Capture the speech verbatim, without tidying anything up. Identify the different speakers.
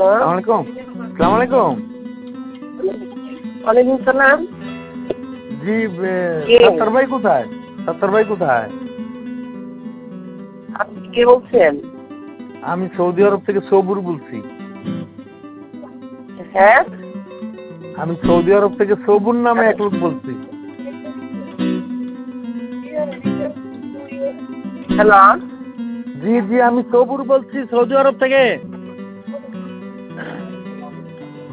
Speaker 1: আসসালামু আলাইকুম।
Speaker 2: ওয়ালাইকুম সালাম।
Speaker 1: জি সত্তর ভাই কোথায়? সত্তর ভাই কোথায়?
Speaker 2: আপনি কে বলছেন?
Speaker 1: আমি সৌদি আরব থেকে সবুর বলছি।
Speaker 2: হ্যাঁ,
Speaker 1: আমি সৌদি আরব থেকে সবুর নামে এক লোক বলছি।
Speaker 2: হ্যালো।
Speaker 1: জি জি আমি সবুর বলছি সৌদি আরব থেকে।